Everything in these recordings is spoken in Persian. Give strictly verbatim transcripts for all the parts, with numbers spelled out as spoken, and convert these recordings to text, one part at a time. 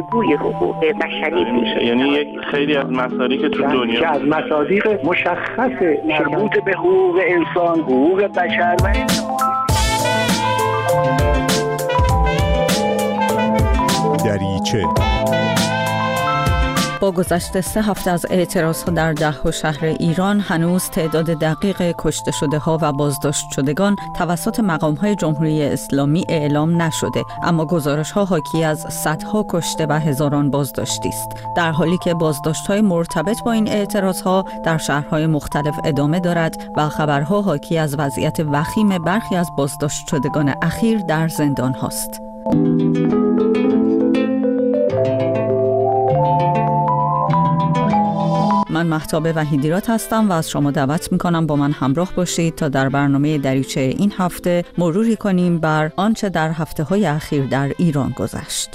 گفتگوی حقوق بشری میشه. یعنی یک خیلی از مسائلی که تو دنیا که از مصادیق مشخص مربوط به حقوق انسان، حقوق بشر و دریچه. با گذشت سه هفته از اعتراضها در ده شهر ایران، هنوز تعداد دقیق کشته شده ها و بازداشت شدگان توسط مقام های جمهوری اسلامی اعلام نشده، اما گزارش ها حاکی از صدها کشته و هزاران بازداشتی است، در حالی که بازداشت های مرتبط با این اعتراض ها در شهرهای مختلف ادامه دارد و خبرها حاکی از وضعیت وخیم برخی از بازداشت شدگان اخیر در زندان هاست. من مهتاب وحیدیرات هستم و از شما دعوت میکنم با من همراه باشید تا در برنامه دریچه این هفته مروری کنیم بر آنچه در هفته‌های اخیر در ایران گذشت.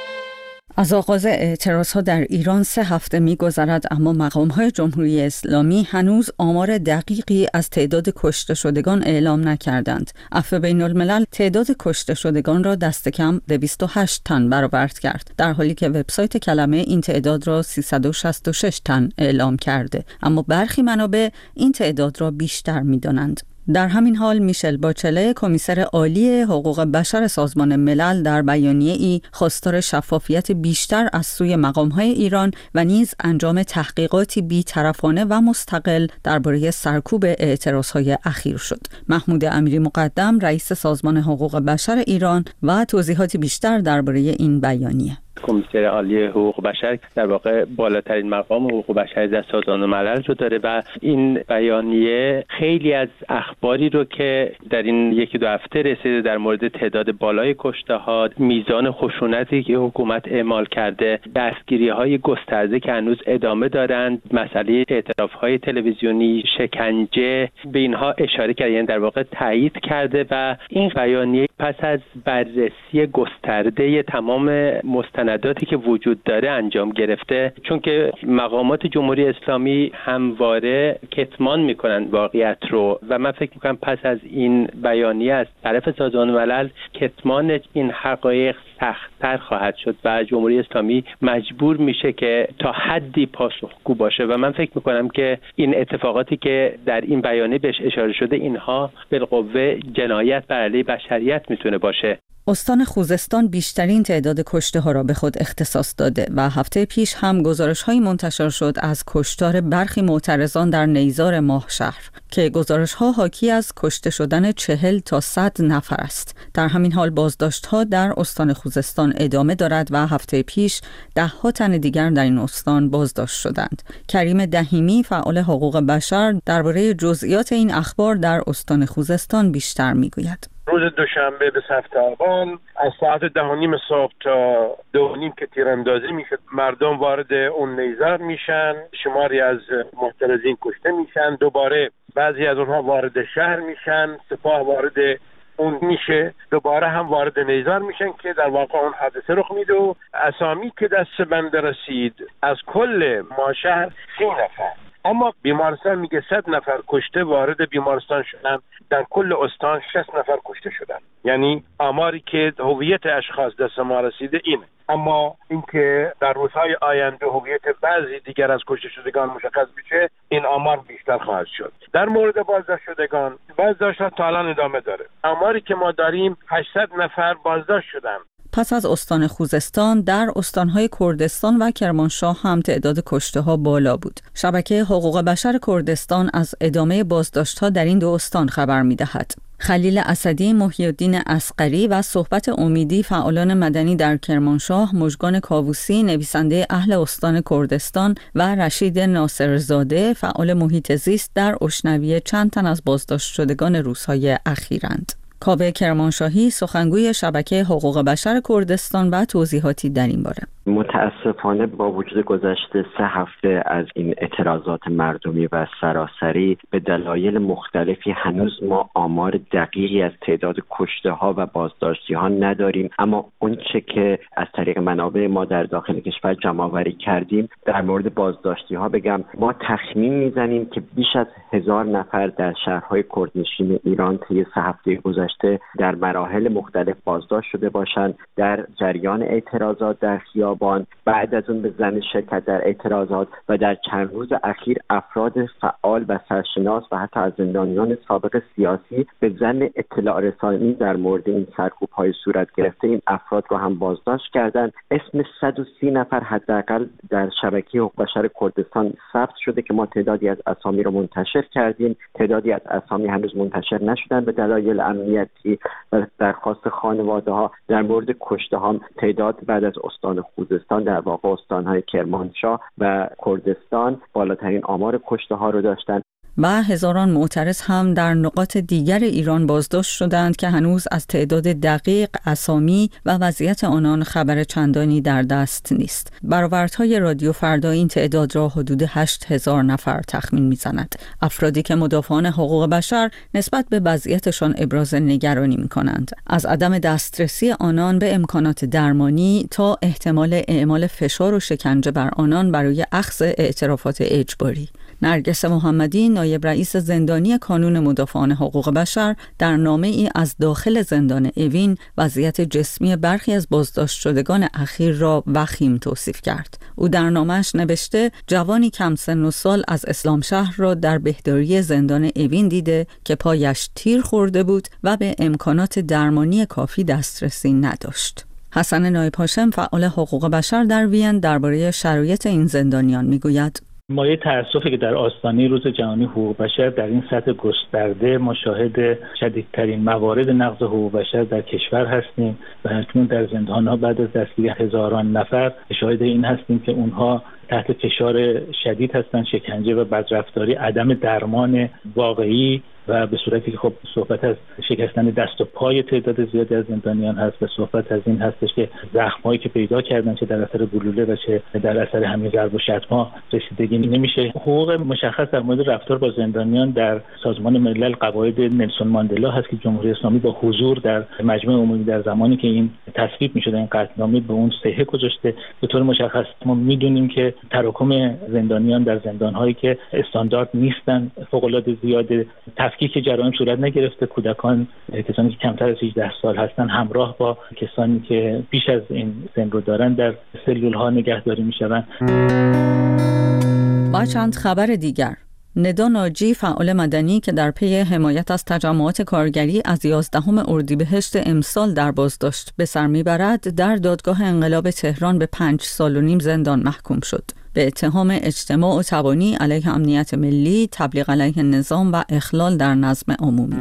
از آغاز اعتراضها در ایران سه هفته می‌گذرد، اما مقام‌های جمهوری اسلامی هنوز آمار دقیقی از تعداد کشته شدگان اعلام نکردند. عفو بین‌الملل تعداد کشته شدگان را دست کم دویست و هشت تن برآورد کرد، در حالی که وبسایت کلمه این تعداد را سیصد و شصت و شش تن اعلام کرده، اما برخی منابع این تعداد را بیشتر می‌دانند. در همین حال میشل باچله، کمیسر عالی حقوق بشر سازمان ملل، در بیانیه‌ای خواستار شفافیت بیشتر از سوی مقام‌های ایران و نیز انجام تحقیقاتی بی‌طرفانه و مستقل درباره سرکوب اعتراض‌های اخیر شد. محمود امیری مقدم، رئیس سازمان حقوق بشر ایران، و توضیحاتی بیشتر درباره این بیانیه. کمیسر عالی حقوق بشر در واقع بالاترین مقام حقوق بشر در سازمان ملل رو داره و این بیانیه خیلی از اخباری رو که در این یکی دو هفته رسیده در مورد تعداد بالای کشته ها، میزان خشونتی که حکومت اعمال کرده، دستگیری‌های گسترده که هنوز ادامه دارند، مسئله اعتراف‌های تلویزیونی، شکنجه، به اینها اشاره کرده، یعنی در واقع تایید کرده و این بیانیه پس از بررسی گسترده تمام مستنداتی که وجود داره انجام گرفته، چون که مقامات جمهوری اسلامی همواره کتمان میکنن واقعیت رو و من فکر میکنم پس از این بیانیه از طرف سازمان ملل کتمان این حقایق سخت‌تر خواهد شد و جمهوری اسلامی مجبور میشه که تا حدی پاسخگو باشه و من فکر میکنم که این اتفاقاتی که در این بیانیه بهش اشاره شده اینها بالقوه جنایت بر علیه بشریت میتونه باشه. استان خوزستان بیشترین تعداد کشته ها را به خود اختصاص داده و هفته پیش هم گزارش هایی منتشر شد از کشتار برخی معترضان در نیزار ماهشهر که گزارش ها حاکی از کشته شدن چهل تا صد نفر است. در همین حال بازداشت ها در استان خوزستان ادامه دارد و هفته پیش ده ها تن دیگر در این استان بازداشت شدند. کریم دهیمی، فعال حقوق بشر، درباره جزئیات این اخبار در استان خوزستان بیشتر میگوید. روز دوشنبه به هفت آبان از ساعت ده و نیم صبح تا دو و نیم که تیراندازی میشه، مردم وارد اون نیزار میشن، شماری از معترضین کشته میشن، دوباره بعضی از اونها وارد شهر میشن، سپاه وارد اون میشه، دوباره هم وارد نیزار میشن که در واقع اون حادثه رخ میده و اسامی که دست بنده رسید از کل ماشهر سی نفر، اما بیمارستان میگه صد نفر کشته وارد بیمارستان شدن، در کل استان شصت نفر کشته شدن. یعنی آماری که هویت اشخاص دست ما رسیده اینه، اما اینکه در روزهای آینده هویت بعضی دیگر از کشته شدگان مشخص بشه، این آمار بیشتر خواهد شد. در مورد بازداشت شدگان، بازداشت‌ها تا الان ادامه داره. آماری که ما داریم هشتصد نفر بازداشت شدن. پس از استان خوزستان، در استانهای کردستان و کرمانشاه هم تعداد کشته‌ها بالا بود. شبکه حقوق بشر کردستان از ادامه بازداشت‌ها در این دو استان خبر می‌دهد. خلیل اسدی، محی الدین اصغری و صحبت امیدی، فعالان مدنی در کرمانشاه، مژگان کاووسی، نویسنده اهل استان کردستان، و رشید ناصرزاده، فعال محیط زیست، در اشنویه چند تن از بازداشت شدگان روزهای اخیرند. کاوه کرمانشاهی، سخنگوی شبکه حقوق بشر کردستان، و توضیحاتی در این باره. متاسفانه با وجود گذشت سه هفته از این اعتراضات مردمی و سراسری به دلایل مختلفی هنوز ما آمار دقیقی از تعداد کشته ها و بازداشتی ها نداریم، اما اون چه که از طریق منابع ما در داخل کشور جمع آوری کردیم در مورد بازداشتی ها بگم، ما تخمین میزنیم که بیش از هزار نفر در شهرهای کردنشین ایران طی سه هفته گذشته گذشته در مراحل مختلف بازداشت شده باشند در جریان اعتراضات در خیابان، بعد از اون به ضمن شرکت در اعتراضات و در چند روز اخیر افراد فعال و سرشناس و حتی از زندانیان سابق سیاسی به ضمن اطلاع رسانی در مورد این سرکوب‌های صورت گرفته این افراد رو هم بازداشت کردند. اسم صد و سی نفر حداقل در شبکه حقوق بشر کردستان ثبت شده که ما تعدادی از اسامی رو منتشر کردیم. تعدادی از اسامی هنوز منتشر نشدن به دلایل امنیتی و درخواست خانواده‌ها. در مورد کشته ها تعداد بعد از استان خوزستان در واقع استان‌های کرمانشاه و کردستان بالاترین آمار کشته ها رو داشتن. و هزاران معترض هم در نقاط دیگر ایران بازداشت شدند که هنوز از تعداد دقیق، اسامی و وضعیت آنان خبر چندانی در دست نیست. برآوردهای رادیو فردا این تعداد را حدود هشت هزار نفر تخمین می‌زند. افرادی که مدافعان حقوق بشر نسبت به وضعیتشان ابراز نگرانی می‌کنند. از عدم دسترسی آنان به امکانات درمانی تا احتمال اعمال فشار و شکنجه بر آنان برای اخذ اعترافات اجباری. نرگس محمدی، نایب رئیس زندانی کانون مدافعان حقوق بشر، در نامه ای از داخل زندان اوین وضعیت جسمی برخی از بازداشت شدگان اخیر را وخیم توصیف کرد. او در نامه‌اش نوشته جوانی کم سن و سال از اسلام شهر را در بهداری زندان اوین دیده که پایش تیر خورده بود و به امکانات درمانی کافی دسترسی نداشت. حسن نایب هاشم، فعال حقوق بشر در وین، درباره شرایط این زندانیان میگوید: مایه تأسفی که در آستانه روز جهانی حقوق بشر در این سطح گسترده مشاهده شدیدترین موارد نقض حقوق بشر در کشور هستیم و اکنون در زندان‌ها بعد از دستگیری هزاران نفر شاهد این هستیم که اونها تحت فشار شدید هستند، شکنجه و بدرفتاری، عدم درمان واقعی و به صورتی که خب صحبت از شکستن دست و پای تعداد زیادی از زندانیان هست و صحبت از این هستش که زخمایی که پیدا کردن چه در اثر گلوله و چه در اثر همین ضرب و شتم‌ها رسیدگی نمیشه. حقوق مشخص در مورد رفتار با زندانیان در سازمان ملل قواعد نلسون ماندلا هست که جمهوری اسلامی با حضور در مجمع عمومی در زمانی که این تصویب می‌شد این قطعنامه به اون صحه گذاشته. به طور مشخص ما می‌دونیم که تراکم زندانیان در زندان‌هایی که استاندارد نیستن فوق‌العاده زیاده. تفکیک جرایم صورت نگرفته. کودکان، کسانی که کمتر از هجده سال هستند همراه با کسانی که بیش از این سن رو دارن در سلول‌ها نگهداری می‌شوند. با چند خبر دیگر: ندا ناجی، فعال مدنی که در پی حمایت از تجمعات کارگری از یازدهم اردیبهشت امسال در بازداشت به سر میبرد، در دادگاه انقلاب تهران به پنج سال و نیم زندان محکوم شد به اتهام اجتماع و تبانی علیه امنیت ملی، تبلیغ علیه نظام و اخلال در نظم عمومی.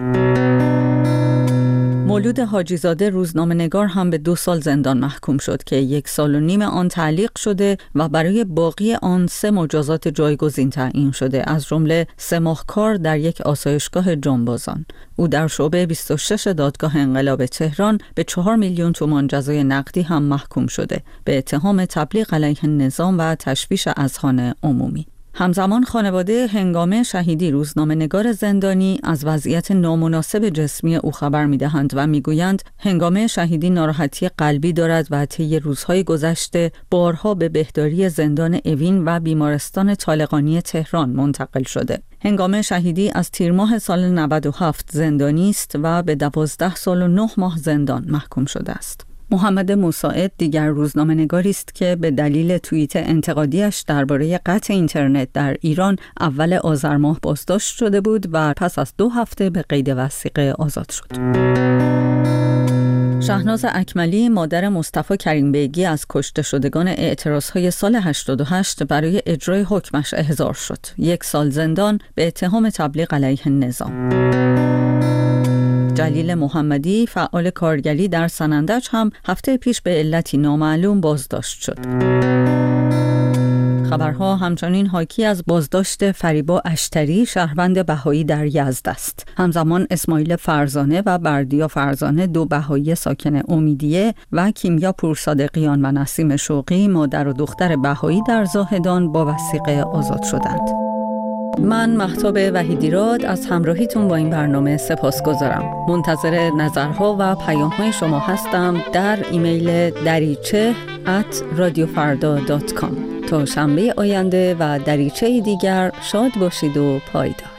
مولود حاجیزاده، روزنامه‌نگار، هم به دو سال زندان محکوم شد که یک سال و نیم آن تعلیق شده و برای باقی آن سه مجازات جایگزین تعیین شده، از جمله سه ماه کار در یک آسایشگاه جانبازان. او در شعبه بیست و شش دادگاه انقلاب تهران به چهار میلیون تومان جزای نقدی هم محکوم شده به اتهام تبلیغ علیه نظام و تشویش اذهان عمومی. همزمان خانواده هنگامه شهیدی، روزنامه‌نگار زندانی، از وضعیت نامناسب جسمی او خبر می‌دهند و می‌گویند هنگامه شهیدی ناراحتی قلبی دارد و طی روزهای گذشته بارها به بهداری زندان اوین و بیمارستان طالقانی تهران منتقل شده. هنگامه شهیدی از تیر ماه سال نود و هفت زندانی است و به دوازده سال و نه ماه زندان محکوم شده است. محمد مساعد دیگر روزنامه‌نگاری است که به دلیل توییت انتقادیش درباره قطع اینترنت در ایران اول آذر ماه بازداشت شده بود و پس از دو هفته به قید وثیقه آزاد شد. شهناز اکملی، مادر مصطفی کریم بیگی، از کشته شدگان اعتراضهای سال هشتاد و هشت برای اجرای حکمش احضار شد. یک سال زندان به اتهام تبلیغ علیه نظام. جلیل محمدی، فعال کارگری در سنندج، هم هفته پیش به علتی نامعلوم بازداشت شد. خبرها همچنین حاکی از بازداشت فریبا اشتری، شهروند بهایی در یزد است. همزمان اسماعیل فرزانه و بردیا فرزانه، دو بهایی ساکن امیدیه، و کیمیا پورصادقیان و نسیم شوقی، مادر و دختر بهایی در زاهدان، با وثیقه آزاد شدند. من مهتاب وحیدیراد از همراهیتون با این برنامه سپاسگزارم. منتظر نظرها و پیام‌های شما هستم در ایمیل دریچه ات رادیو فردا دات کام. تا شنبه آینده و دریچه دیگر، شاد باشید و پایدار.